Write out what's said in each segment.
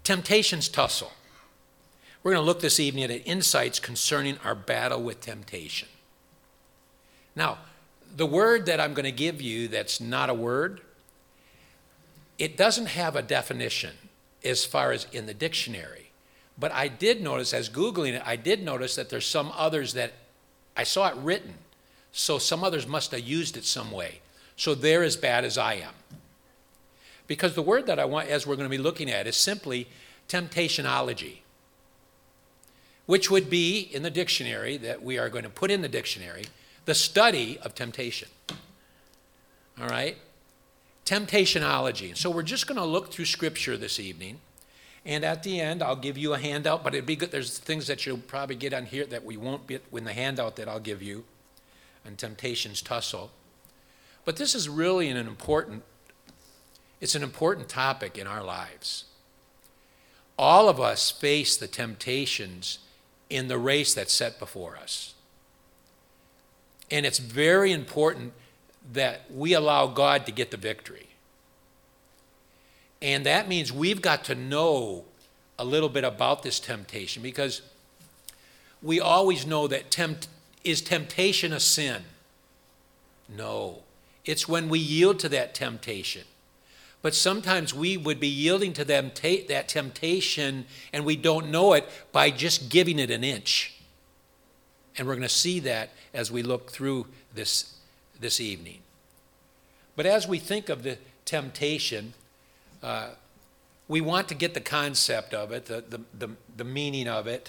Temptations tussle. We're going to look this evening at insights concerning our battle with temptation. Now, the word that I'm going to give you that's not a word, it doesn't have a definition as far as in the dictionary. But I did notice, as Googling it, I did notice that there's some others that I saw it written. So some others must have used it some way. So they're as bad as I am. Because the word that I want, as we're going to be looking at, is simply temptationology, which would be, in the dictionary that we are going to put in the dictionary, the study of temptation. All right? Temptationology. So we're just going to look through Scripture this evening. And at the end, I'll give you a handout, but it'd be good. There's things that you'll probably get on here that we won't get in the handout that I'll give you on temptations tussle. But this is really an important topic in our lives. All of us face the temptations in the race that's set before us. And it's very important that we allow God to get the victory. And that means we've got to know a little bit about this temptation, because we always know that is temptation a sin? No. It's when we yield to that temptation. But sometimes we would be yielding to that temptation and we don't know it by just giving it an inch. And we're going to see that as we look through this evening. But as we think of the temptation, we want to get the concept of it, the meaning of it.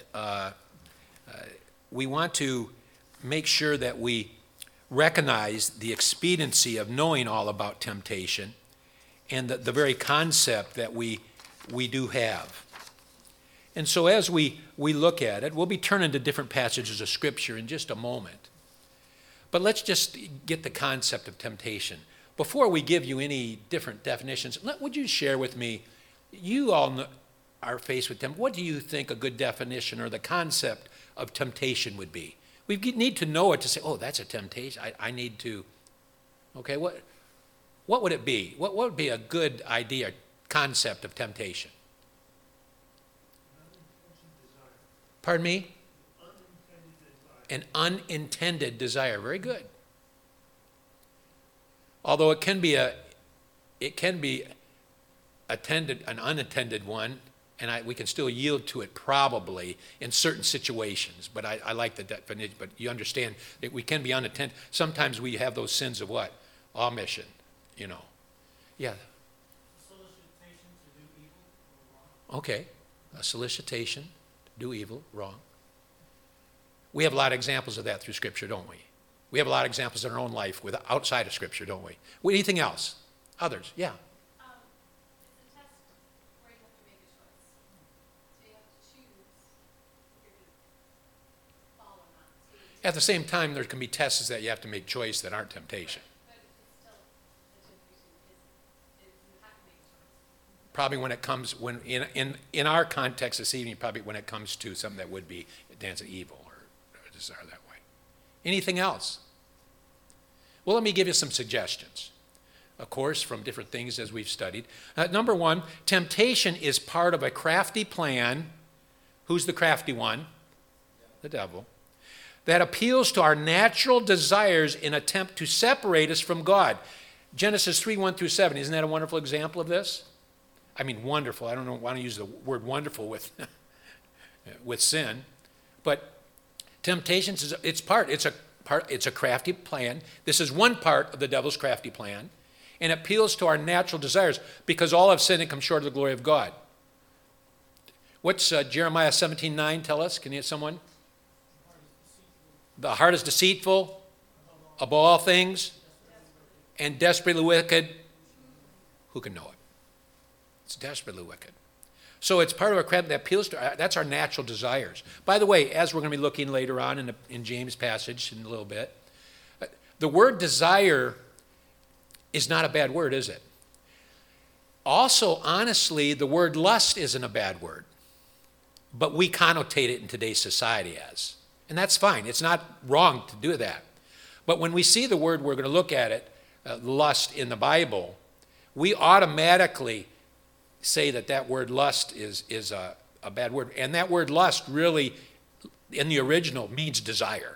We want to make sure that we recognize the expediency of knowing all about temptation and the very concept that we do have. And so as we look at it, we'll be turning to different passages of Scripture in just a moment. But let's just get the concept of temptation. Before we give you any different definitions, would you share with me, you all are faced with temptation. What do you think a good definition or the concept of temptation would be? We need to know it to say, oh, that's a temptation. I need to, okay, what would it be? What would be a good idea, concept of temptation? Pardon me? An unintended desire. Very good. Although it can be an unattended one, and we can still yield to it probably in certain situations. But I like the definition. But you understand that we can be unattended. Sometimes we have those sins of what? Omission, you know. Yeah. Solicitation to do evil or wrong. Okay. A solicitation to do evil, wrong. We have a lot of examples of that through Scripture, don't we? We have a lot of examples in our own life outside of Scripture, don't we? Anything else? Others? Yeah. It's a test where you have to make a choice. So you have to choose if you're going to follow or not. So At the same time, there can be tests that you have to make choice that aren't temptation. but it's still the temptation is you have to make a choice. Probably when it comes, in our context this evening, probably when it comes to something that would be dance of evil or desire that way. Anything else? Well, let me give you some suggestions, of course, from different things as we've studied. Number one, temptation is part of a crafty plan. Who's the crafty one? The devil. That appeals to our natural desires in attempt to separate us from God. Genesis 3:1-7. Isn't that a wonderful example of this? I mean, wonderful. I don't want to use the word wonderful with sin, but temptations it's a crafty plan. This is one part of the devil's crafty plan, and it appeals to our natural desires because all have sinned and come short of the glory of God. What's Jeremiah 17:9 tell us? Can you get someone? The heart is deceitful above all things and desperately wicked. Who can know it? It's desperately wicked. So it's part of a crafty that appeals to that's our natural desires. By the way, as we're going to be looking later on in James' passage in a little bit, the word desire is not a bad word, is it? Also, honestly, the word lust isn't a bad word, but we connotate it in today's society as. And that's fine. It's not wrong to do that. But when we see the word, we're going to look at it, lust in the Bible, we automatically say that word lust is a bad word. And that word lust really, in the original, means desire.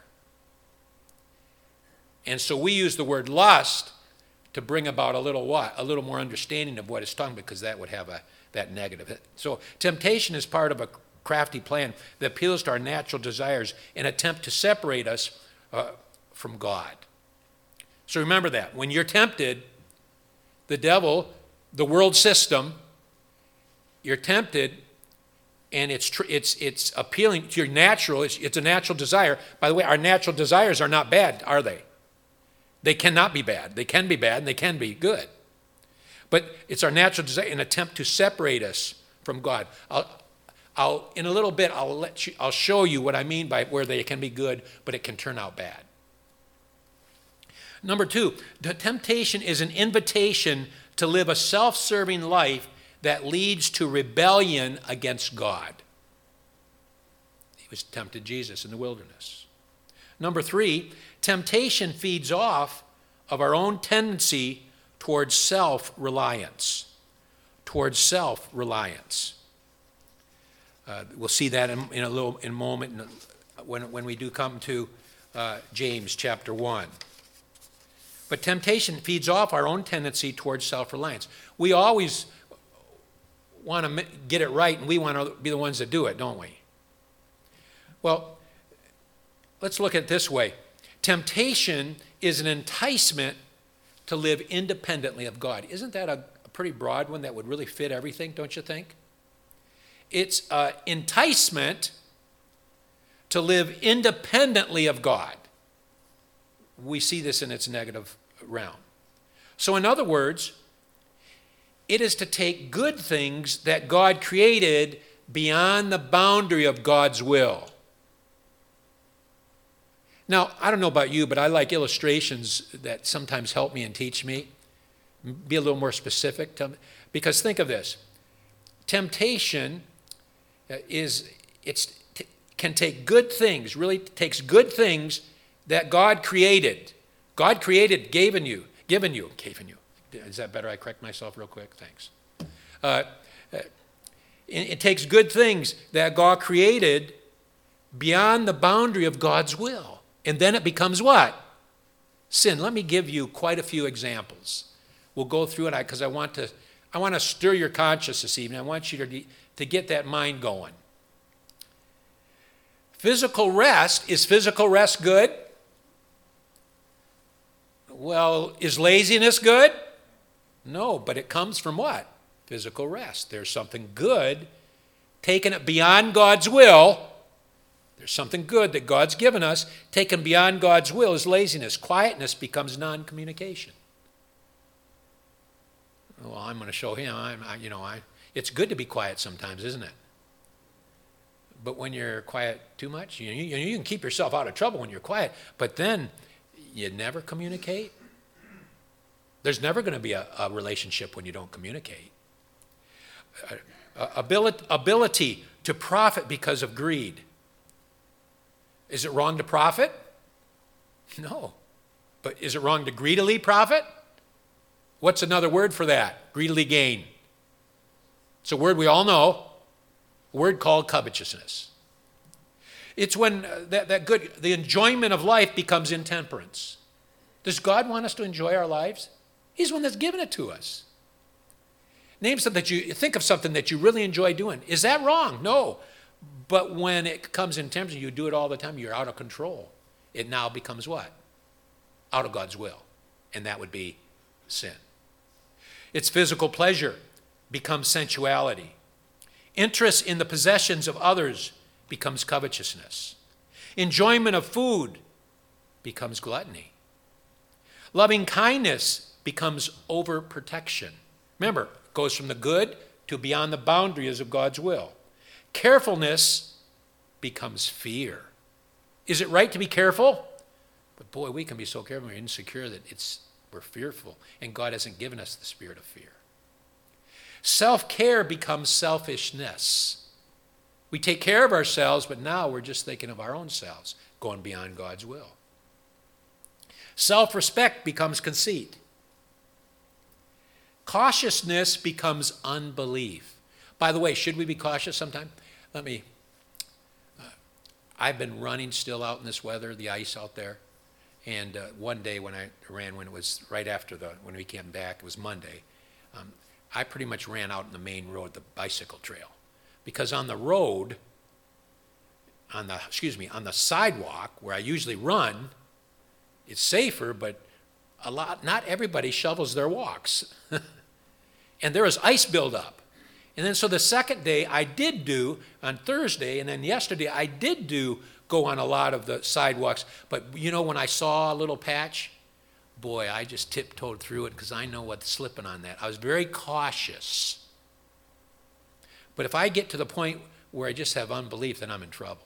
And so we use the word lust to bring about a little what? A little more understanding of what it's talking about, because that would have that negative. So temptation is part of a crafty plan that appeals to our natural desires and attempt to separate us from God. So remember that. When you're tempted, the devil, the world system, you're tempted, and it's appealing to your natural, it's a natural desire. By the way, our natural desires are not bad, are they? They cannot be bad. They can be bad, and they can be good. But it's our natural desire, an attempt to separate us from God. I'll in a little bit, I'll show you what I mean by where they can be good, but it can turn out bad. Number 2, the temptation is an invitation to live a self-serving life that leads to rebellion against God. He was tempted Jesus in the wilderness. Number 3, temptation feeds off of our own tendency towards self-reliance. Towards self-reliance. We'll see that in a moment when we do come to James chapter 1. But temptation feeds off our own tendency towards self-reliance. We always want to get it right, and we want to be the ones that do it, don't we? Well, let's look at it this way. Temptation is an enticement to live independently of God. Isn't that a pretty broad one that would really fit everything, don't you think? It's an enticement to live independently of God. We see this in its negative realm. So in other words, it is to take good things that God created beyond the boundary of God's will. Now, I don't know about you, but I like illustrations that sometimes help me and teach me. Be a little more specific. Because think of this. Temptation can take good things, really takes good things that God created. God created, given you. Is that better? I correct myself real quick? Thanks. It takes good things that God created beyond the boundary of God's will. And then it becomes what? Sin. Let me give you quite a few examples. We'll go through it because I want to stir your conscience this evening. I want you to get that mind going. Physical rest. Is physical rest good? Well, is laziness good? No, but it comes from what? Physical rest. There's something good, taking it beyond God's will. There's something good that God's given us, taken beyond God's will is laziness. Quietness becomes non-communication. Well, I'm going to show him. It's good to be quiet sometimes, isn't it? But when you're quiet too much, you can keep yourself out of trouble when you're quiet, but then you never communicate. There's never going to be a relationship when you don't communicate. Ability to profit because of greed. Is it wrong to profit? No. But is it wrong to greedily profit? What's another word for that? Greedily gain. It's a word we all know. A word called covetousness. It's when the enjoyment of life becomes intemperance. Does God want us to enjoy our lives? He's the one that's given it to us. Name something think of something that you really enjoy doing. Is that wrong? No. But when it comes in temperance, you do it all the time, you're out of control. It now becomes what? Out of God's will. And that would be sin. It's physical pleasure becomes sensuality. Interest in the possessions of others becomes covetousness. Enjoyment of food becomes gluttony. Loving kindness becomes overprotection. Remember, it goes from the good to beyond the boundaries of God's will. Carefulness becomes fear. Is it right to be careful? But boy, we can be so careful. We're insecure that we're fearful. And God hasn't given us the spirit of fear. Self-care becomes selfishness. We take care of ourselves, but now we're just thinking of our own selves, going beyond God's will. Self-respect becomes conceit. Cautiousness becomes unbelief. By the way, should we be cautious sometime? I've been running still out in this weather, the ice out there. And one day when I ran, when it was right after when we came back, it was Monday, I pretty much ran out in the main road, the bicycle trail. Because on the road, on the sidewalk where I usually run, it's safer, but not everybody shovels their walks. And there was ice buildup. And then so the second day I did do, on Thursday, and then yesterday I did go on a lot of the sidewalks. But you know, when I saw a little patch, boy, I just tiptoed through it because I know what's slipping on that. I was very cautious. But if I get to the point where I just have unbelief, then I'm in trouble.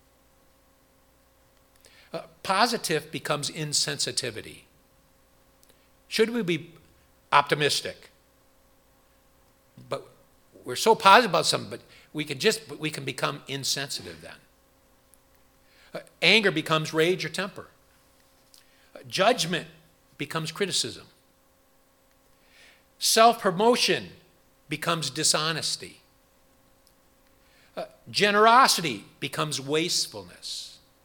Positive becomes insensitivity. Should we be optimistic? But we're so positive about something, but we can become insensitive then. Anger becomes rage or temper. Judgment becomes criticism. Self-promotion becomes dishonesty. Generosity becomes wastefulness.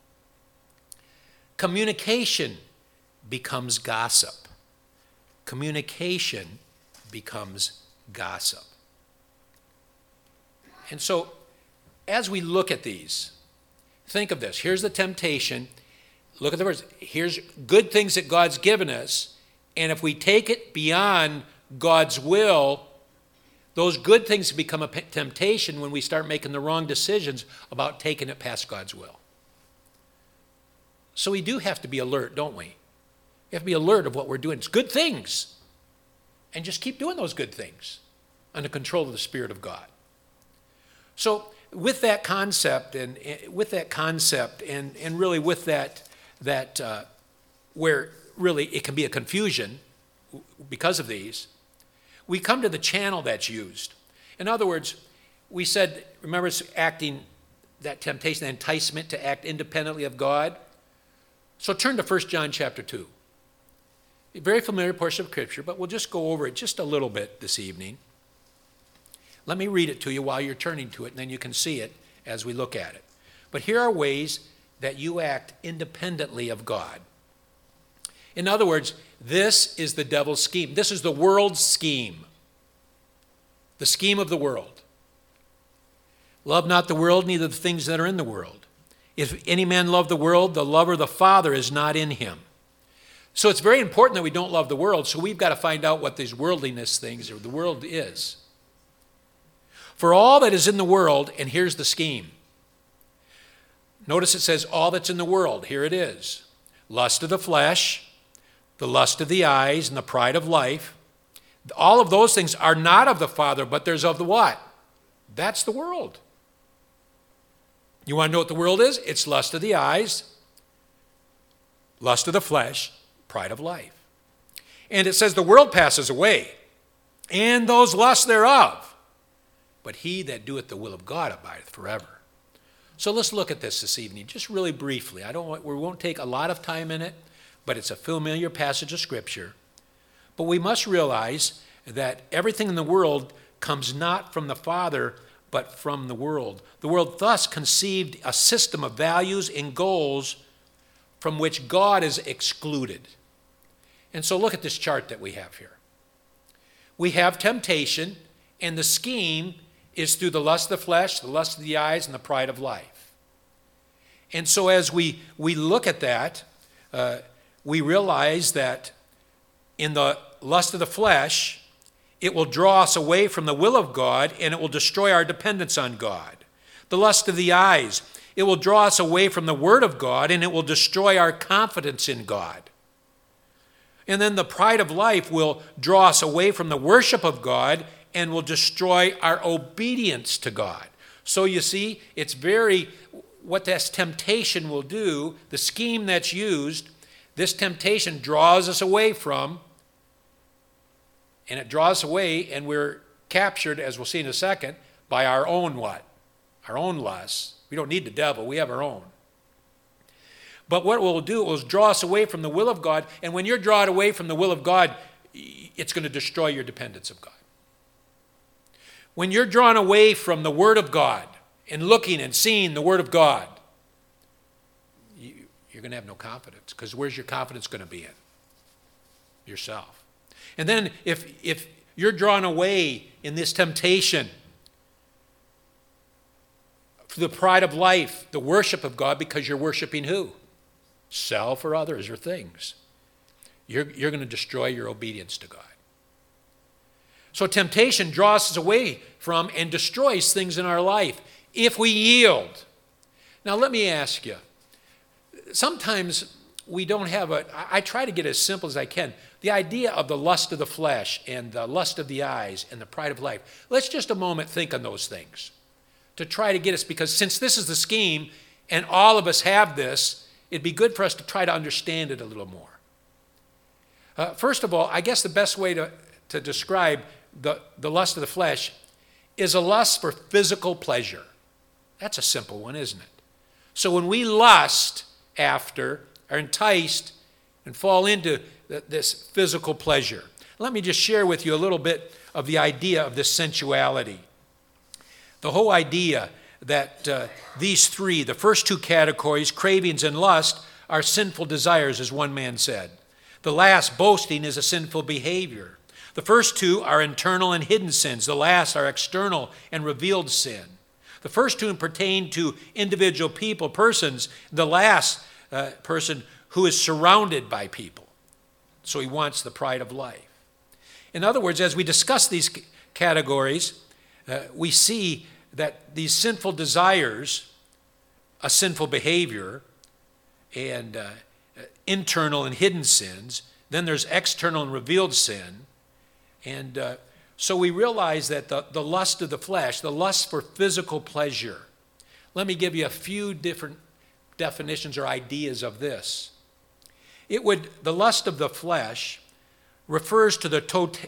Communication becomes gossip. Communication becomes gossip. And so, as we look at these, think of this. Here's the temptation. Look at the words. Here's good things that God's given us. And if we take it beyond God's will, those good things become a temptation when we start making the wrong decisions about taking it past God's will. So we do have to be alert, don't we? We have to be alert of what we're doing. It's good things. And just keep doing those good things under control of the Spirit of God. So with that concept and really with that where really it can be a confusion because of these, we come to the channel that's used. In other words, we said, remember, it's acting, that temptation, that enticement to act independently of God. So turn to 1 John chapter 2. A very familiar portion of Scripture, but we'll just go over it just a little bit this evening. Let me read it to you while you're turning to it, and then you can see it as we look at it. But here are ways that you act independently of God. In other words, this is the devil's scheme. This is the world's scheme. The scheme of the world. Love not the world, neither the things that are in the world. If any man love the world, the love of the Father is not in him. So it's very important that we don't love the world, so we've got to find out what these worldliness things or the world is. For all that is in the world, and here's the scheme. Notice it says all that's in the world. Here it is. Lust of the flesh, the lust of the eyes, and the pride of life. All of those things are not of the Father, but there's of the what? That's the world. You want to know what the world is? It's lust of the eyes, lust of the flesh, pride of life. And it says the world passes away, and those lusts thereof. But he that doeth the will of God abideth forever. So let's look at this evening, just really briefly. We won't take a lot of time in it, but it's a familiar passage of Scripture. But we must realize that everything in the world comes not from the Father, but from the world. The world thus conceived a system of values and goals from which God is excluded. And so look at this chart that we have here. We have temptation, and the scheme is through the lust of the flesh, the lust of the eyes, and the pride of life. And so as we look at that, we realize that in the lust of the flesh, it will draw us away from the will of God, and it will destroy our dependence on God. The lust of the eyes, it will draw us away from the Word of God, and it will destroy our confidence in God. And then the pride of life will draw us away from the worship of God and will destroy our obedience to God. So you see, it's what this temptation will do, the scheme that's used, this temptation draws us away from, and it draws us away, and we're captured, as we'll see in a second, by our own what? Our own lusts. We don't need the devil, we have our own. But what it will do is draw us away from the will of God, and when you're drawn away from the will of God, it's going to destroy your dependence of God. When you're drawn away from the Word of God and looking and seeing the Word of God, you're going to have no confidence, because where's your confidence going to be in? Yourself. And then if you're drawn away in this temptation, the pride of life, the worship of God, because you're worshiping who? Self or others or things. You're going to destroy your obedience to God. So temptation draws us away from and destroys things in our life if we yield. Now let me ask you, sometimes we don't have I try to get as simple as I can. The idea of the lust of the flesh and the lust of the eyes and the pride of life. Let's just a moment think on those things to try to get us, because since this is the scheme and all of us have this, it'd be good for us to try to understand it a little more. First of all, I guess the best way to describe the lust of the flesh is a lust for physical pleasure. That's a simple one, isn't it? So when we lust after, are enticed, and fall into this physical pleasure. Let me just share with you a little bit of the idea of this sensuality. The whole idea that these three, the first two categories, cravings and lust, are sinful desires, as one man said. The last, boasting, is a sinful behavior. The first two are internal and hidden sins. The last are external and revealed sin. The first two pertain to individual people, persons. The last person who is surrounded by people. So he wants the pride of life. In other words, as we discuss these categories, we see that these sinful desires, a sinful behavior, and internal and hidden sins, then there's external and revealed sin. And so we realize that the lust of the flesh, the lust for physical pleasure. Let me give you a few different definitions or ideas of this. The lust of the flesh refers to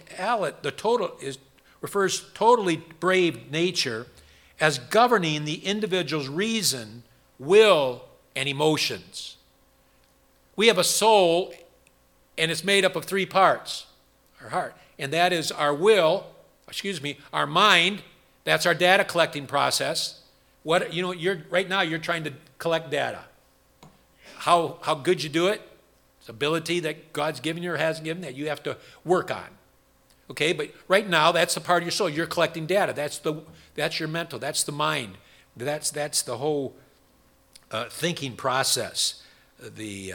refers totally depraved nature as governing the individual's reason, will, and emotions. We have a soul, and it's made up of three parts. Our heart, and that is our our mind. That's our data collecting process. Right now you're trying to collect data. How good you do it? It's ability that God's given you or hasn't given that you have to work on. Okay, but right now that's the part of your soul. You're collecting data. That's your mental. That's the mind. That's the whole thinking process. The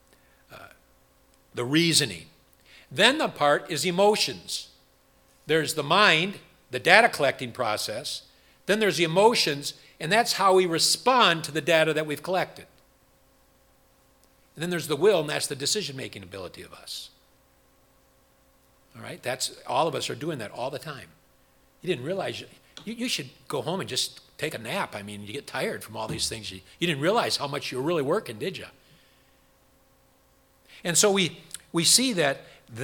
reasoning. Then the part is emotions. There's the mind, the data collecting process. Then there's the emotions, and that's how we respond to the data that we've collected. And then there's the will, and that's the decision-making ability of us. All right? All of us are doing that all the time. You didn't realize, you should go home and just take a nap. I mean, you get tired from all these things. You didn't realize how much you were really working, did you? And so we see that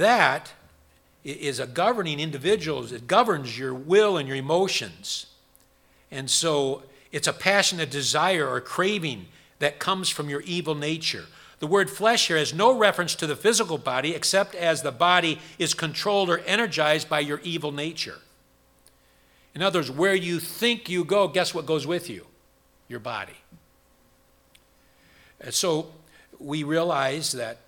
is a governing individual. It governs your will and your emotions. And so it's a passionate desire or craving that comes from your evil nature. The word flesh here has no reference to the physical body except as the body is controlled or energized by your evil nature. In other words, where you think you go, guess what goes with you? Your body. And so we realize that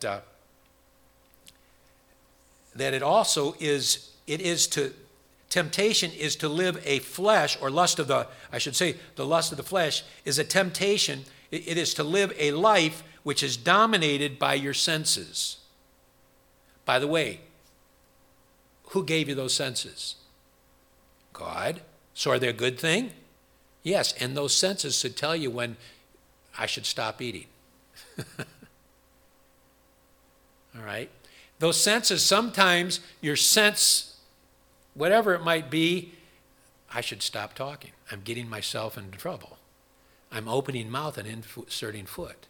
it also is, temptation is to live a flesh, or lust of the lust of the flesh is a temptation. It is to live a life which is dominated by your senses. By the way, who gave you those senses? God. So are they a good thing? Yes, and those senses should tell you when I should stop eating. All right? Those senses, sometimes your sense, whatever it might be, I should stop talking. I'm getting myself into trouble. I'm opening mouth and inserting foot.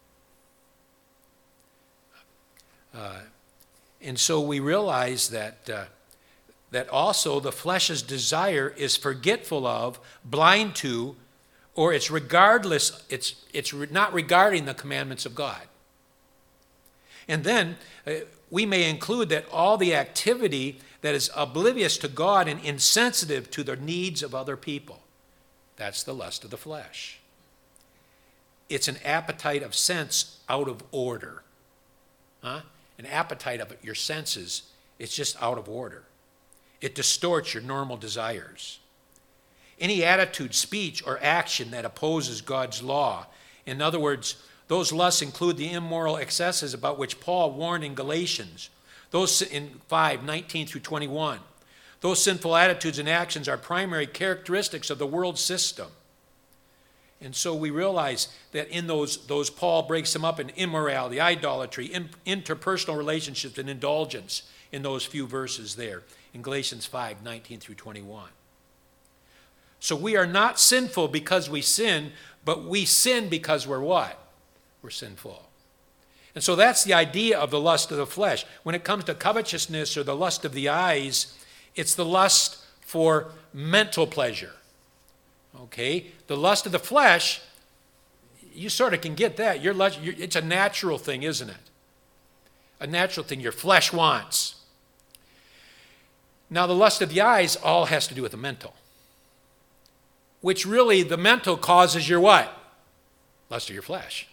And so we realize that also the flesh's desire is forgetful of, blind to, or it's regardless, it's not regarding the commandments of God. And then we may include that all the activity that is oblivious to God and insensitive to the needs of other people. That's the lust of the flesh. It's an appetite of sense out of order. An appetite of your senses, it's just out of order. It distorts your normal desires. Any attitude, speech, or action that opposes God's law. In other words, those lusts include the immoral excesses about which Paul warned in Galatians. Those in 5:19 through 21. Those sinful attitudes and actions are primary characteristics of the world system. And so we realize that in those Paul breaks them up in immorality, idolatry, interpersonal relationships, and indulgence in those few verses there in Galatians 5:19 through 21. So we are not sinful because we sin, but we sin because we're what? We're sinful. And so that's the idea of the lust of the flesh. When it comes to covetousness or the lust of the eyes, it's the lust for mental pleasure. Okay? The lust of the flesh, you sort of can get that. It's a natural thing, isn't it? A natural thing your flesh wants. Now, the lust of the eyes all has to do with the mental. Which really, the mental causes your what? Lust of your flesh.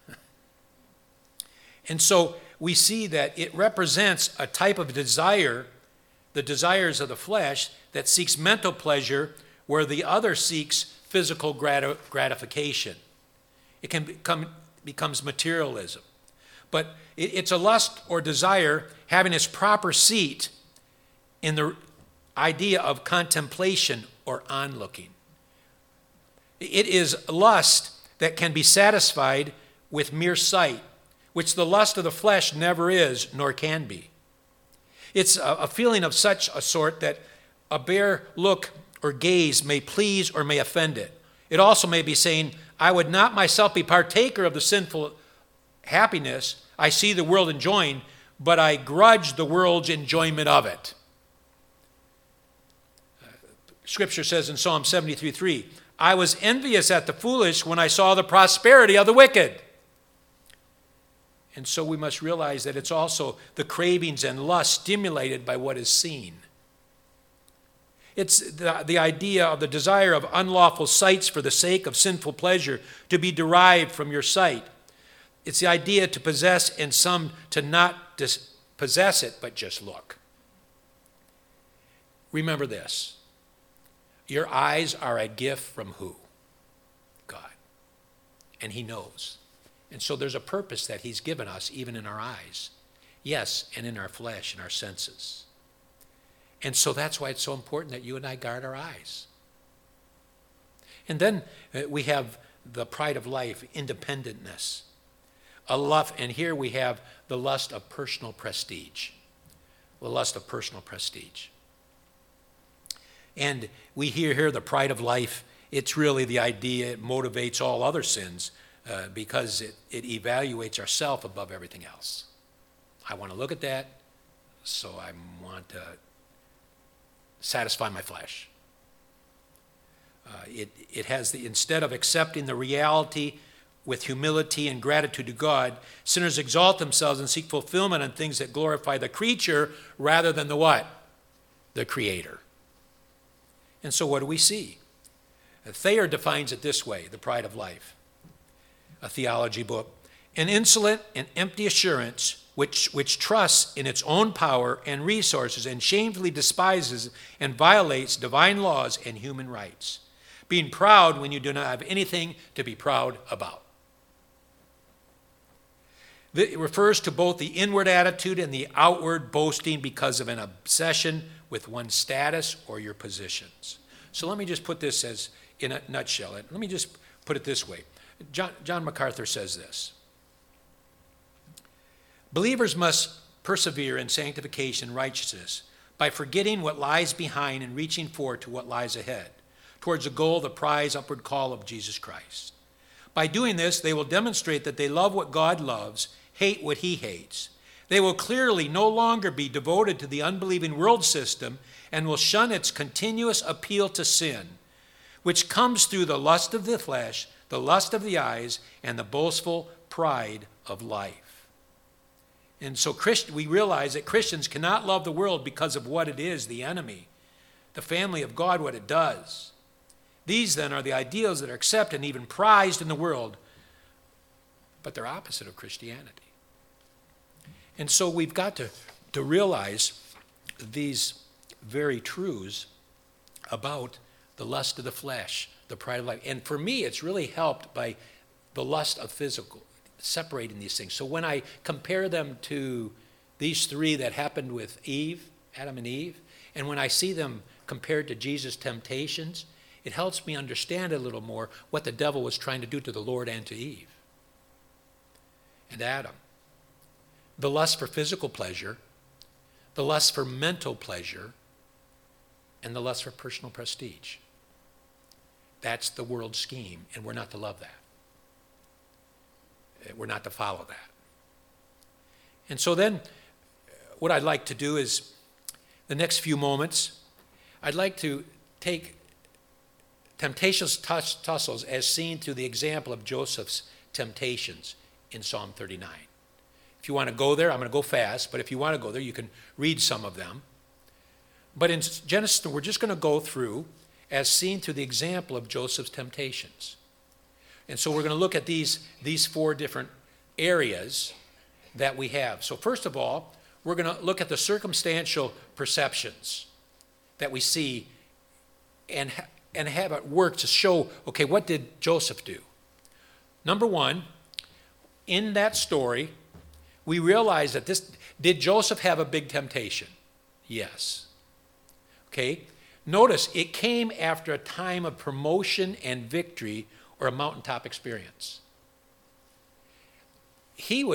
And so we see that it represents a type of desire, the desires of the flesh, that seeks mental pleasure where the other seeks physical gratification. It becomes materialism. But it's a lust or desire having its proper seat in the idea of contemplation or onlooking. It is lust that can be satisfied with mere sight, which the lust of the flesh never is nor can be. It's a feeling of such a sort that a bare look or gaze may please or may offend it. It also may be saying, I would not myself be partaker of the sinful happiness I see the world enjoying, but I grudge the world's enjoyment of it. Scripture says in Psalm 73:3, I was envious at the foolish when I saw the prosperity of the wicked. And so we must realize that it's also the cravings and lust stimulated by what is seen. It's the idea of the desire of unlawful sights for the sake of sinful pleasure to be derived from your sight. It's the idea to possess and some to not possess it, but just look. Remember this. Your eyes are a gift from who? God. And He knows. And so there's a purpose that He's given us even in our eyes. Yes, and in our flesh and our senses. And so that's why it's so important that you and I guard our eyes. And then we have the pride of life, independentness. And here we have the lust of personal prestige. The lust of personal prestige. And we hear here the pride of life. It's really the idea, it motivates all other sins because it evaluates ourself above everything else. I want to look at that, so I want to satisfy my flesh. It has instead of accepting the reality with humility and gratitude to God, sinners exalt themselves and seek fulfillment on things that glorify the creature rather than the what? The Creator. And so what do we see? Thayer defines it this way, the pride of life, a theology book. An insolent and empty assurance which trusts in its own power and resources and shamefully despises and violates divine laws and human rights. Being proud when you do not have anything to be proud about. It refers to both the inward attitude and the outward boasting because of an obsession with one's status or your positions. So let me just put this as in a nutshell. Let me just put it this way. John MacArthur says this. Believers must persevere in sanctification and righteousness by forgetting what lies behind and reaching forward to what lies ahead, towards the goal, the prize, upward call of Jesus Christ. By doing this, they will demonstrate that they love what God loves, hate what He hates. They will clearly no longer be devoted to the unbelieving world system and will shun its continuous appeal to sin, which comes through the lust of the flesh, the lust of the eyes, and the boastful pride of life. And so we realize that Christians cannot love the world because of what it is, the enemy, the family of God, what it does. These then are the ideals that are accepted and even prized in the world, but they're opposite of Christianity. And so we've got to realize these very truths about the lust of the flesh, the pride of life. And for me, it's really helped by the lust of physical, separating these things. So when I compare them to these three that happened with Eve, Adam and Eve, and when I see them compared to Jesus' temptations, it helps me understand a little more what the devil was trying to do to the Lord and to Eve and Adam. The lust for physical pleasure, the lust for mental pleasure, and the lust for personal prestige. That's the world's scheme, and we're not to love that. We're not to follow that. And so then, what I'd like to do is, the next few moments, I'd like to take temptations tussles as seen through the example of Joseph's temptations in Psalm 39. If you want to go there, I'm going to go fast, but if you want to go there, you can read some of them. But in Genesis, we're just going to go through as seen through the example of Joseph's temptations. And so we're going to look at these four different areas that we have. So first of all, we're going to look at the circumstantial perceptions that we see and have it work to show, okay, what did Joseph do? Number one, in that story, we realize that did Joseph have a big temptation? Yes. Okay? Notice, it came after a time of promotion and victory or a mountaintop experience. You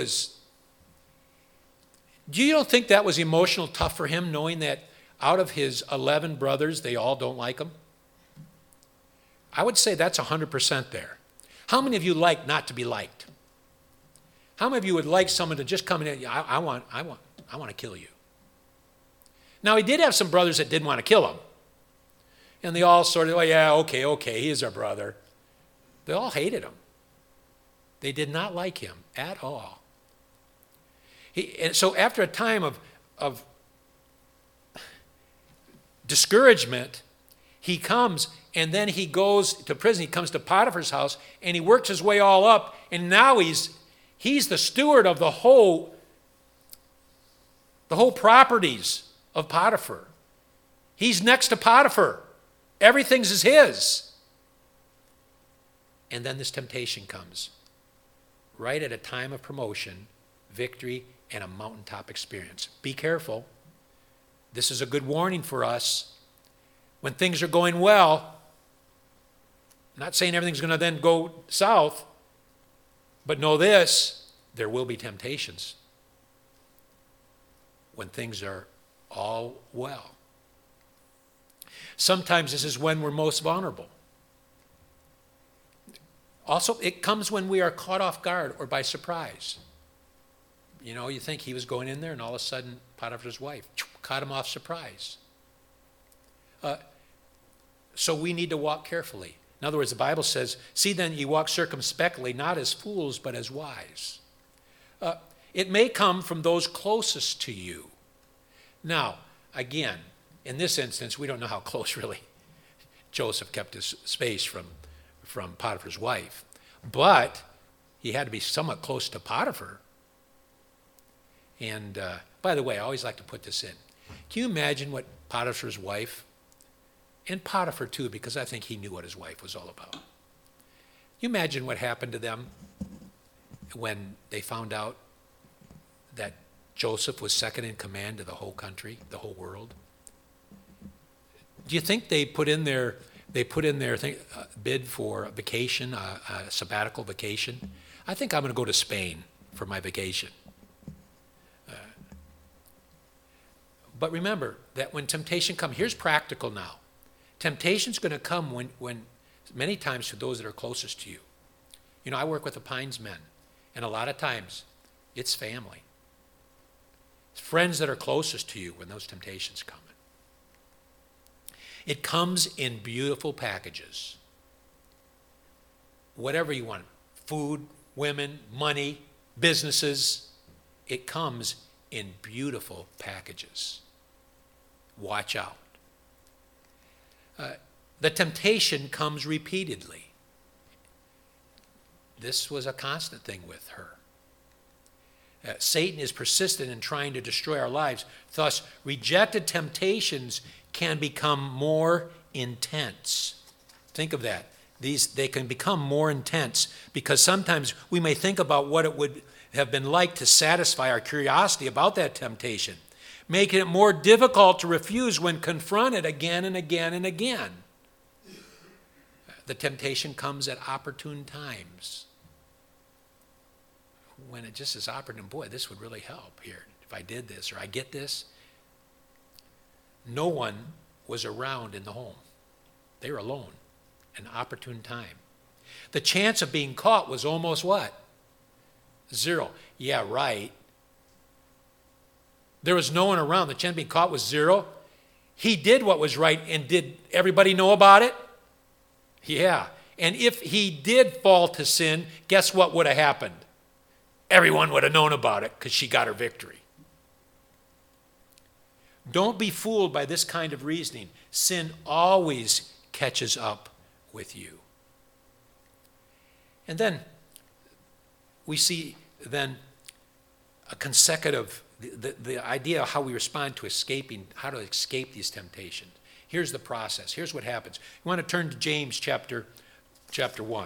don't think that was emotional tough for him, knowing that out of his 11 brothers, they all don't like him? I would say that's 100% there. How many of you like not to be liked? How many of you would like someone to just come in and, I want to kill you? Now, he did have some brothers that didn't want to kill him. And they all sort of, oh yeah, okay, he is our brother. They all hated him. They did not like him at all. And so after a time of discouragement, he comes and then he goes to prison. He comes to Potiphar's house and he works his way all up. And now he's the steward of the whole properties of Potiphar. He's next to Potiphar. Everything's is his. And then this temptation comes right at a time of promotion, victory, and a mountaintop experience. Be careful. This is a good warning for us. When things are going well, I'm not saying everything's going to then go south, but know this, there will be temptations when things are all well. Sometimes this is when we're most vulnerable. Also, it comes when we are caught off guard or by surprise. You know, you think he was going in there and all of a sudden Potiphar's wife caught him off surprise. So we need to walk carefully. In other words, the Bible says, see then ye walk circumspectly, not as fools, but as wise. It may come from those closest to you. Now, again, in this instance, we don't know how close really Joseph kept his space from Potiphar's wife. But he had to be somewhat close to Potiphar. And by the way, I always like to put this in. Can you imagine what Potiphar's wife, and Potiphar too, because I think he knew what his wife was all about. Can you imagine what happened to them when they found out that Joseph was second in command to the whole country, the whole world? Do you think they put in their bid for a vacation, a sabbatical vacation? I think I'm going to go to Spain for my vacation. But remember that when temptation comes, here's practical now. Temptation's going to come when many times to those that are closest to you. You know, I work with the Pines men, and a lot of times it's family. It's friends that are closest to you when those temptations come. It comes in beautiful packages. Whatever you want. Food, women, money, businesses. it comes in beautiful packages. Watch out. The temptation comes repeatedly. This was a constant thing with her. Satan is persistent in trying to destroy our lives. Thus, rejected temptations can become more intense. Think of that. They can become more intense because sometimes we may think about what it would have been like to satisfy our curiosity about that temptation, making it more difficult to refuse when confronted again and again and again. The temptation comes at opportune times, when it just is opportune. Boy, this would really help here if I did this or I get this. No one was around in the home. They were alone. An opportune time. The chance of being caught was almost what? 0. Yeah, right. There was no one around. The chance of being caught was 0. He did what was right, and did everybody know about it? Yeah. And if he did fall to sin, guess what would have happened? Everyone would have known about it because she got her victory. Don't be fooled by this kind of reasoning. Sin always catches up with you. And then we see then a consecutive, the idea of how we respond to how to escape these temptations. Here's the process. Here's what happens. You want to turn to James chapter 1.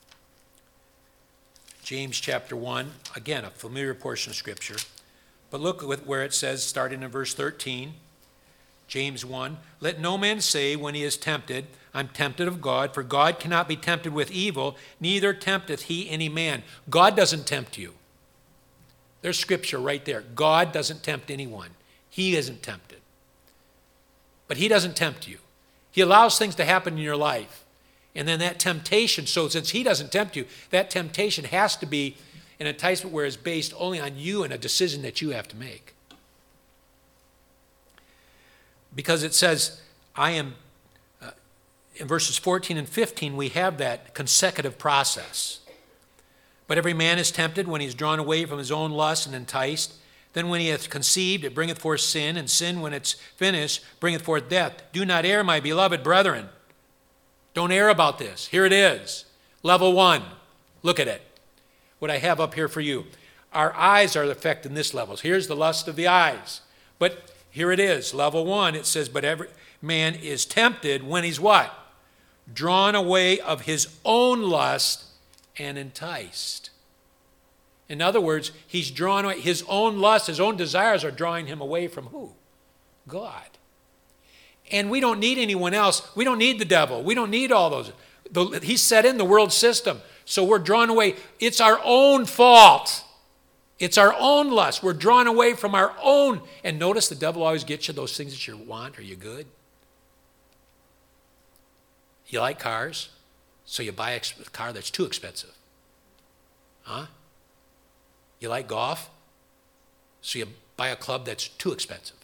James chapter 1, again, a familiar portion of Scripture. But look where it says, starting in verse 13, James 1, let no man say when he is tempted, I'm tempted of God, for God cannot be tempted with evil, neither tempteth he any man. God doesn't tempt you. There's Scripture right there. God doesn't tempt anyone. He isn't tempted. But he doesn't tempt you. He allows things to happen in your life. And then that temptation, so since he doesn't tempt you, that temptation has to be an enticement where it's based only on you and a decision that you have to make. Because it says, in verses 14 and 15, we have that consecutive process. But every man is tempted when he is drawn away from his own lust and enticed. Then when he hath conceived, it bringeth forth sin, and sin, when it's finished, bringeth forth death. Do not err, my beloved brethren. Don't err about this. Here it is. Level 1. Look at it. What I have up here for you. Our eyes are affected in this level. Here's the lust of the eyes. But here it is. Level 1, it says, but every man is tempted when he's what? Drawn away of his own lust and enticed. In other words, he's drawn away. His own lust, his own desires are drawing him away from who? God. And we don't need anyone else. We don't need the devil. We don't need all those. He's set in the world system. So we're drawn away. It's our own fault. It's our own lust. We're drawn away from our own. And notice the devil always gets you those things that you want. Are you good? You like cars, so you buy a car that's too expensive. Huh? You like golf, so you buy a club that's too expensive.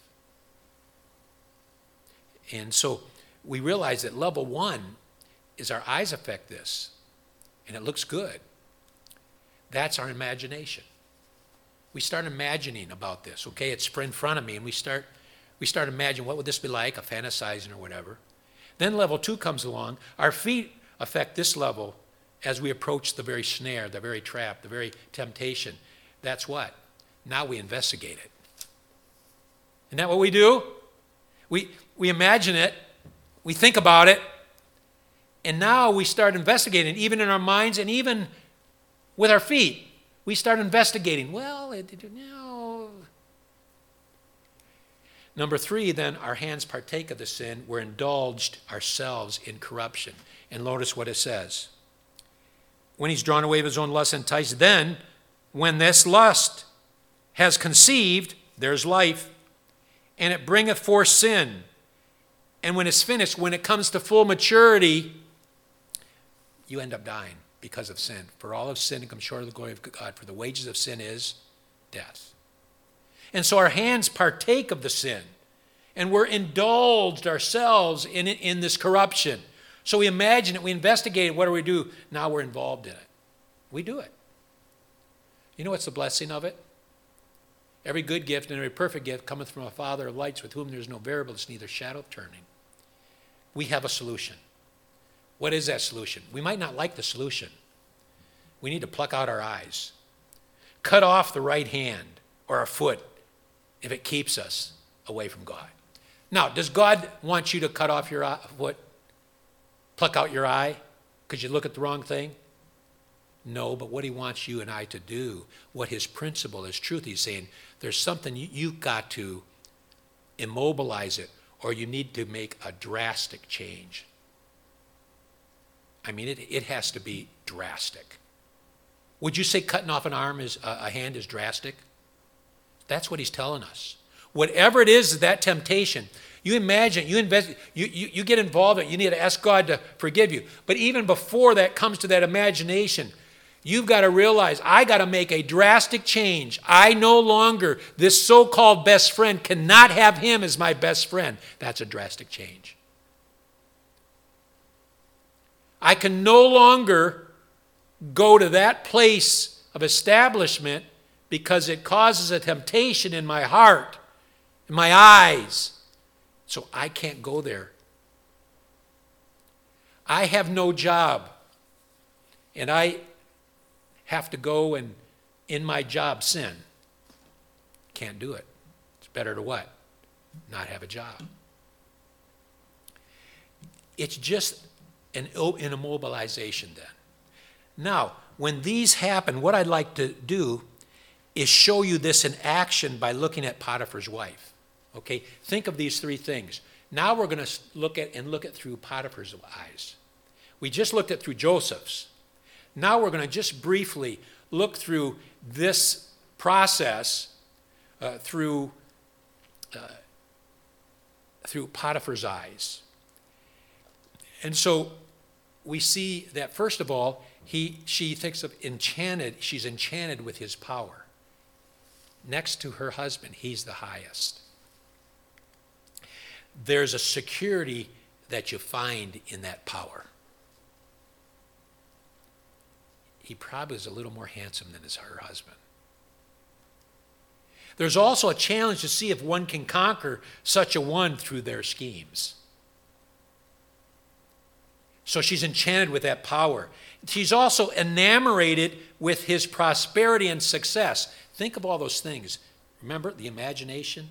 And so we realize that level 1 is our eyes affect this, and it looks good. That's our imagination. We start imagining about this. Okay, it's in front of me, and we start imagining what would this be like, a fantasizing or whatever. Then level 2 comes along. Our feet affect this level as we approach the very snare, the very trap, the very temptation. That's what? Now we investigate it. Isn't that what we do? We imagine it, we think about it, and now we start investigating, even in our minds and even with our feet. We start investigating. Well, no. Number 3, then, our hands partake of the sin. We're indulged ourselves in corruption. And notice what it says. When he's drawn away of his own lust and enticed, then, when this lust has conceived, there's life, and it bringeth forth sin. And when it's finished, when it comes to full maturity, you end up dying because of sin. For all have sinned and come short of the glory of God. For the wages of sin is death. And so our hands partake of the sin. And we're indulged ourselves in this corruption. So we imagine it, we investigate it, what do we do? Now we're involved in it. We do it. You know what's the blessing of it? Every good gift and every perfect gift cometh from a Father of lights, with whom there is no variableness, neither shadow of turning. We have a solution. What is that solution? We might not like the solution. We need to pluck out our eyes. Cut off the right hand or our foot if it keeps us away from God. Now, does God want you to cut off your foot? Pluck out your eye because you look at the wrong thing? No, but what he wants you and I to do, what his principle is truth, he's saying there's something you've got to immobilize it, or you need to make a drastic change. I mean, it has to be drastic. Would you say cutting off an arm is a hand is drastic? That's what he's telling us. Whatever it is, that temptation, you imagine, you get involved in it, you need to ask God to forgive you. But even before that comes to that imagination, you've got to realize, I got to make a drastic change. I no longer, this so-called best friend, cannot have him as my best friend. That's a drastic change. I can no longer go to that place of establishment because it causes a temptation in my heart, in my eyes. So I can't go there. I have no job, and I have to go and in my job sin. Can't do it. It's better to what? Not have a job. It's just an immobilization then. Now, when these happen, what I'd like to do is show you this in action by looking at Potiphar's wife. Okay? Think of these three things. Now we're going to look at through Potiphar's eyes. We just looked at through Joseph's. Now we're going to just briefly look through this process through Potiphar's eyes. And so we see that, first of all, she thinks of enchanted, she's enchanted with his power. Next to her husband, he's the highest. There's a security that you find in that power. He probably is a little more handsome than her husband. There's also a challenge to see if one can conquer such a one through their schemes. So she's enchanted with that power. She's also enamored with his prosperity and success. Think of all those things. Remember the imagination,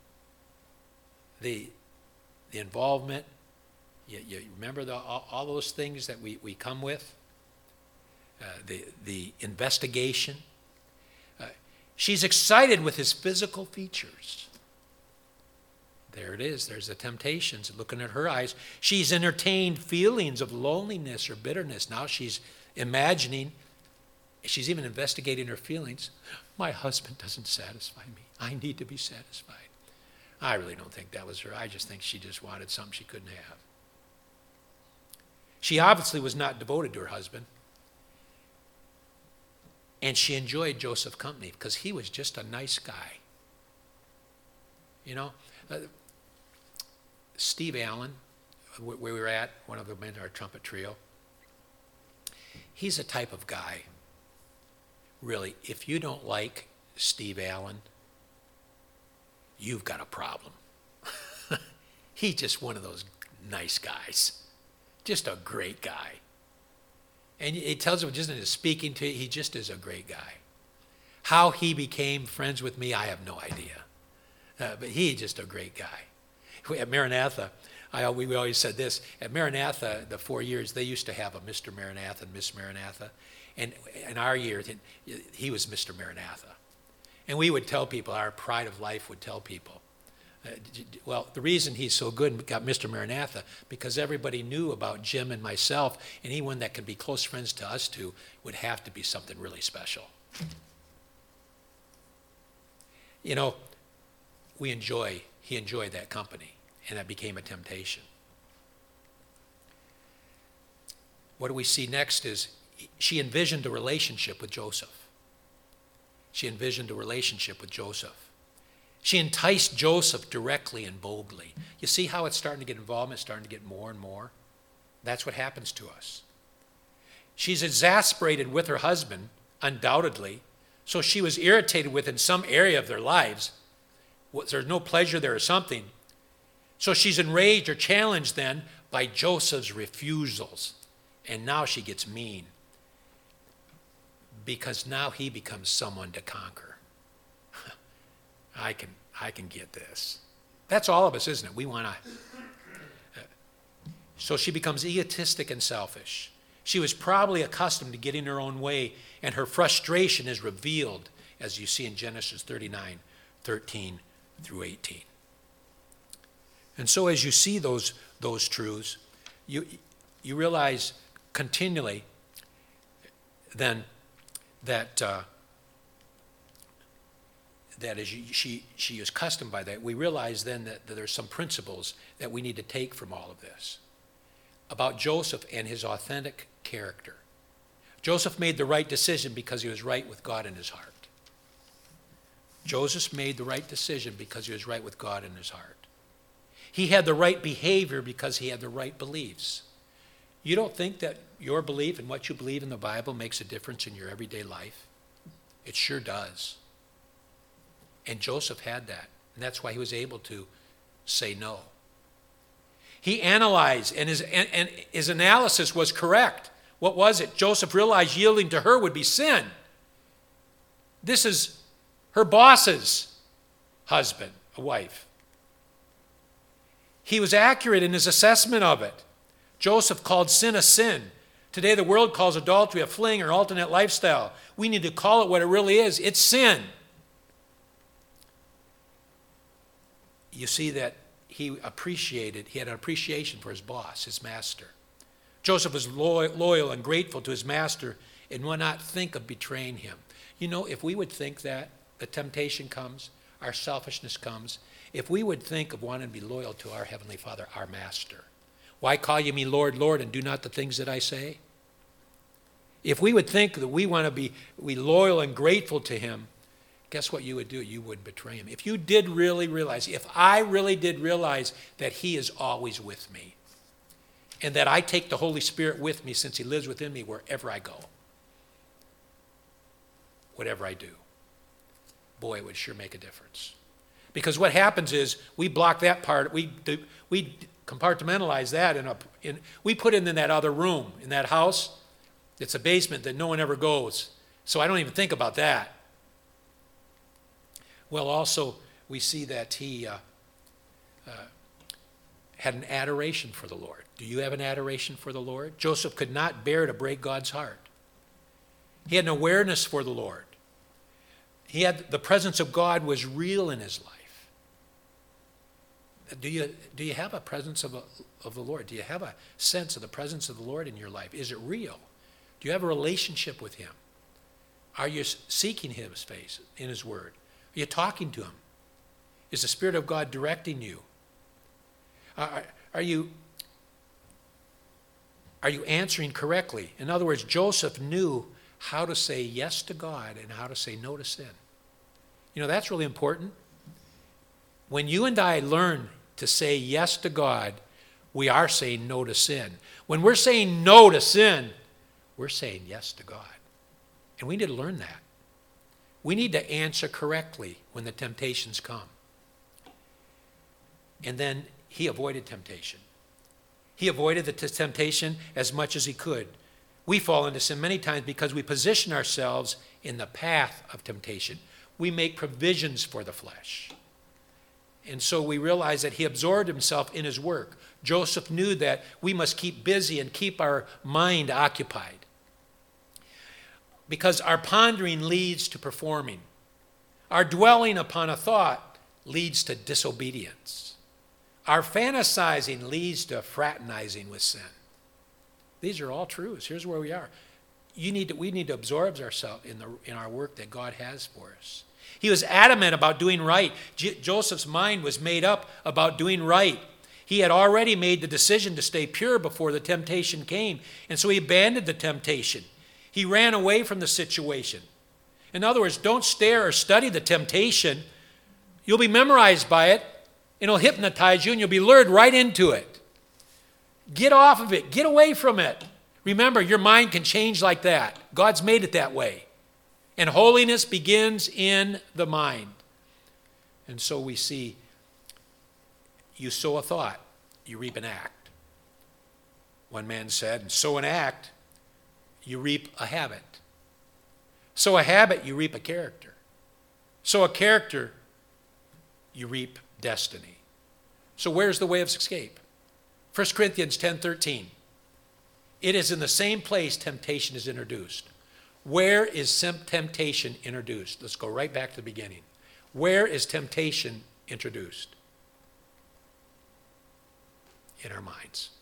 the involvement. You remember all those things that we come with? The investigation. She's excited with his physical features. There it is. There's the temptations. Looking at her eyes, she's entertained feelings of loneliness or bitterness. Now she's imagining, she's even investigating her feelings. My husband doesn't satisfy me. I need to be satisfied. I really don't think that was her. I just think she just wanted something she couldn't have. She obviously was not devoted to her husband. And she enjoyed Joseph's company because he was just a nice guy. You know, Steve Allen, where we were at, one of the men in our trumpet trio, he's a type of guy, really, if you don't like Steve Allen, you've got a problem. He's just one of those nice guys, just a great guy. And it tells him just in his speaking to you, he just is a great guy. How he became friends with me, I have no idea. But he's just a great guy. At Maranatha, we always said this. At Maranatha, the 4 years, they used to have a Mr. Maranatha and Miss Maranatha. And in our year, he was Mr. Maranatha. And we would tell people, our pride of life would tell people, well, the reason he's so good and got Mr. Maranatha, because everybody knew about Jim and myself, and anyone that could be close friends to us two would have to be something really special. You know, he enjoyed that company, and that became a temptation. What do we see next is she envisioned a relationship with Joseph. She envisioned a relationship with Joseph. She enticed Joseph directly and boldly. You see how it's starting to get involvement, starting to get more and more? That's what happens to us. She's exasperated with her husband, undoubtedly, So she was irritated with in some area of their lives. There's no pleasure there or something. So she's enraged or challenged then by Joseph's refusals. And now she gets mean. Because now he becomes someone to conquer. I can get this. That's all of us, isn't it? We want to. So she becomes egotistic and selfish. She was probably accustomed to getting her own way, and her frustration is revealed, as you see in Genesis 39, 13 through 18. And so as you see those truths, you realize continually then that as she is accustomed by that, we realize then that there's some principles that we need to take from all of this about Joseph and his authentic character. Joseph made the right decision because he was right with God in his heart. Joseph made the right decision because he was right with God in his heart. He had the right behavior because he had the right beliefs. You don't think that your belief and what you believe in the Bible makes a difference in your everyday life? It sure does. And Joseph had that, and that's why he was able to say no. He analyzed, and his analysis was correct. What was it? Joseph realized yielding to her would be sin. This is her boss's husband, a wife. He was accurate in his assessment of it. Joseph called sin a sin. Today the world calls adultery a fling or alternate lifestyle. We need to call it what it really is. It's sin. You see that he had an appreciation for his boss, his master. Joseph was loyal and grateful to his master and would not think of betraying him. You know, if we would think that, the temptation comes, our selfishness comes, if we would think of wanting to be loyal to our Heavenly Father, our master, why call you me Lord, Lord, and do not the things that I say? If we would think that we want to be loyal and grateful to him, guess what you would do? You would betray him. If you did really realize, if I really did realize that he is always with me, and that I take the Holy Spirit with me since he lives within me wherever I go, whatever I do, boy, it would sure make a difference. Because what happens is we block that part, we compartmentalize that, we put it in that other room, in that house. It's a basement that no one ever goes. So I don't even think about that. Well, also, we see that he had an adoration for the Lord. Do you have an adoration for the Lord? Joseph could not bear to break God's heart. He had an awareness for the Lord. The presence of God was real in his life. Do you have a presence of the Lord? Do you have a sense of the presence of the Lord in your life? Is it real? Do you have a relationship with him? Are you seeking his face in his word? Are you talking to him? Is the Spirit of God directing you? Are you answering correctly? In other words, Joseph knew how to say yes to God and how to say no to sin. You know, that's really important. When you and I learn to say yes to God, we are saying no to sin. When we're saying no to sin, we're saying yes to God. And we need to learn that. We need to answer correctly when the temptations come. And then he avoided temptation. He avoided the temptation as much as he could. We fall into sin many times because we position ourselves in the path of temptation. We make provisions for the flesh. And so we realize that he absorbed himself in his work. Joseph knew that we must keep busy and keep our mind occupied. Because our pondering leads to performing. Our dwelling upon a thought leads to disobedience. Our fantasizing leads to fraternizing with sin. These are all truths. Here's where we are. We need to absorb ourselves in our work that God has for us. He was adamant about doing right. Joseph's mind was made up about doing right. He had already made the decision to stay pure before the temptation came, and so he abandoned the temptation. He ran away from the situation. In other words, don't stare or study the temptation. You'll be memorized by it, and it'll hypnotize you, and you'll be lured right into it. Get off of it. Get away from it. Remember, your mind can change like that. God's made it that way. And holiness begins in the mind. And so we see, you sow a thought, you reap an act. One man said, sow an act, you reap a habit. Sow a habit, you reap a character. Sow a character, you reap destiny. So where's the way of escape? 1 Corinthians 10:13. It is in the same place temptation is introduced. Where is temptation introduced? Let's go right back to the beginning. Where is temptation introduced? In our minds.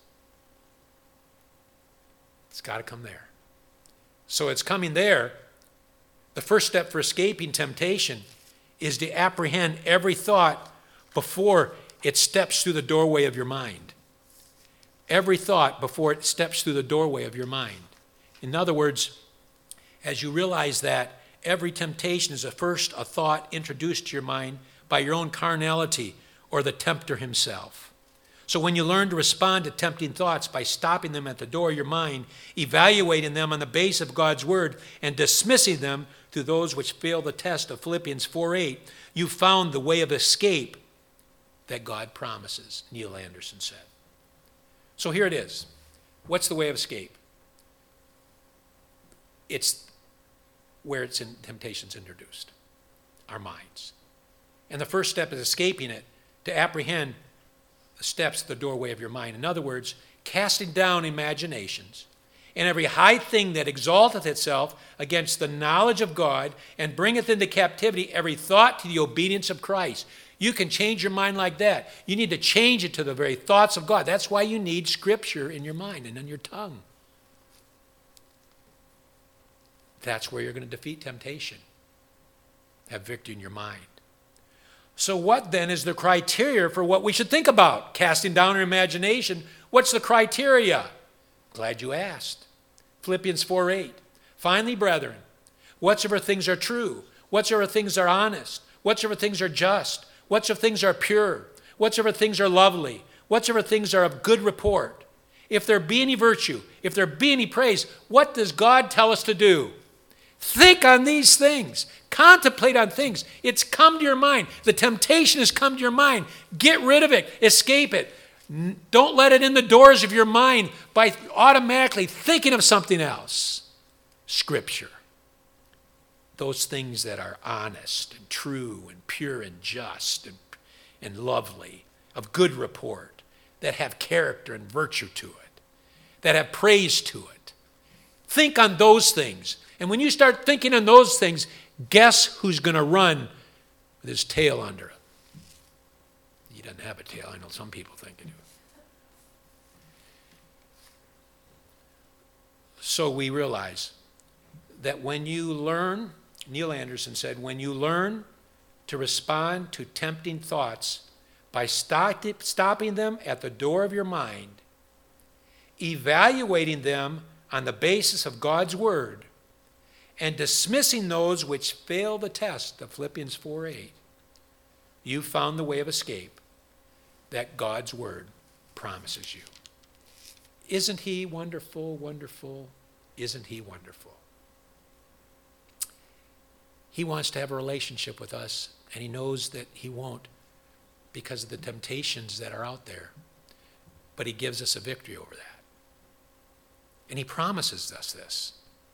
It's got to come there. So it's coming there. The first step for escaping temptation is to apprehend every thought before it steps through the doorway of your mind. Every thought before it steps through the doorway of your mind. In other words, as you realize that every temptation is first a thought introduced to your mind by your own carnality or the tempter himself. So when you learn to respond to tempting thoughts by stopping them at the door of your mind, evaluating them on the base of God's word, and dismissing them through those which fail the test of Philippians 4:8, you've found the way of escape that God promises, Neil Anderson said. So here it is. What's the way of escape? It's where temptation's introduced, our minds. And the first step is escaping it, to apprehend the steps to the doorway of your mind. In other words, casting down imaginations and every high thing that exalteth itself against the knowledge of God, and bringeth into captivity every thought to the obedience of Christ. You can change your mind like that. You need to change it to the very thoughts of God. That's why you need Scripture in your mind and on your tongue. That's where you're going to defeat temptation. Have victory in your mind. So what then is the criteria for what we should think about? Casting down our imagination. What's the criteria? Glad you asked. Philippians 4:8. Finally, brethren, whatsoever things are true, whatsoever things are honest, whatsoever things are just, whatsoever things are pure, whatsoever things are lovely, whatsoever things are of good report, if there be any virtue, if there be any praise, what does God tell us to do? Think on these things. Contemplate on things. It's come to your mind. The temptation has come to your mind. Get rid of it. Escape it. Don't let it in the doors of your mind by automatically thinking of something else. Scripture. Those things that are honest and true and pure and just and lovely, of good report, that have character and virtue to it, that have praise to it. Think on those things. And when you start thinking on those things, guess who's going to run with his tail under it? He doesn't have a tail. I know some people think they do. So we realize that when you learn, Neil Anderson said, when you learn to respond to tempting thoughts by stopping them at the door of your mind, evaluating them on the basis of God's word, and dismissing those which fail the test of Philippians 4:8, you found the way of escape that God's word promises you. Isn't he wonderful, wonderful? Isn't he wonderful? He wants to have a relationship with us, and he knows that he won't because of the temptations that are out there. But he gives us a victory over that. And he promises us this.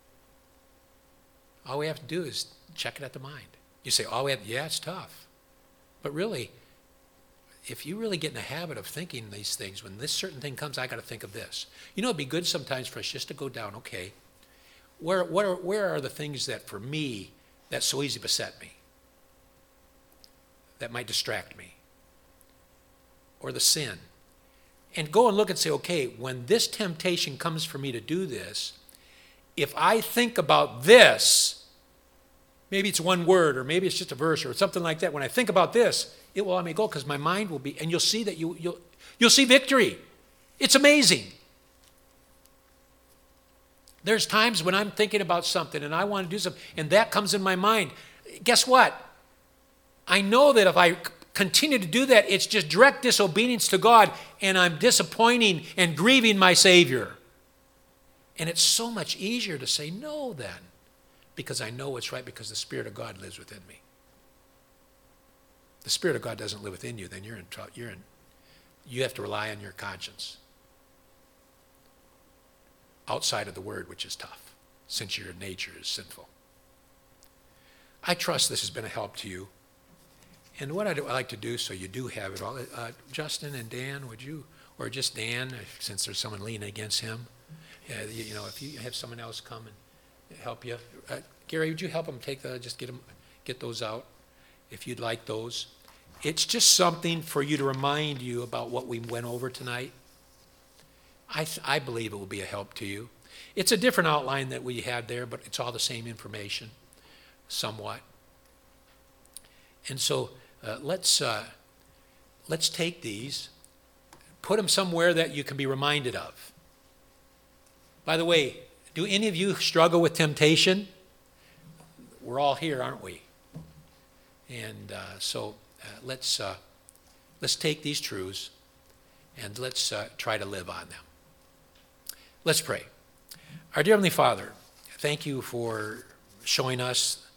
All we have to do is check it at the mind. You say, yeah, it's tough. But really, if you really get in the habit of thinking these things, when this certain thing comes, I got to think of this. You know, it'd be good sometimes for us just to go down, okay, where are the things that for me, that so easily beset me, that might distract me, or the sin. And go and look and say, okay, when this temptation comes for me to do this, if I think about this, maybe it's one word, or maybe it's just a verse, or something like that. When I think about this, it will let me go because my mind will be, and you'll see that you'll see victory. It's amazing. There's times when I'm thinking about something and I want to do something, and that comes in my mind. Guess what? I know that if I continue to do that, it's just direct disobedience to God, and I'm disappointing and grieving my Savior. And it's so much easier to say no then. because I know what's right, because the Spirit of God lives within me. The Spirit of God doesn't live within you, then you have to rely on your conscience outside of the Word, which is tough, since your nature is sinful. I trust this has been a help to you. And what I'd like to do, so you do have it all, Justin and Dan, would you, or just Dan, since there's someone leaning against him, if you have someone else come and help you. Gary, would you help them get those out, if you'd like those. It's just something for you to remind you about what we went over tonight. I believe it will be a help to you. It's a different outline that we had there, but it's all the same information, somewhat. And so let's take these, put them somewhere that you can be reminded of. By the way, do any of you struggle with temptation? We're all here, aren't we? And so let's take these truths and let's try to live on them. Let's pray. Our dear Heavenly Father, thank you for showing us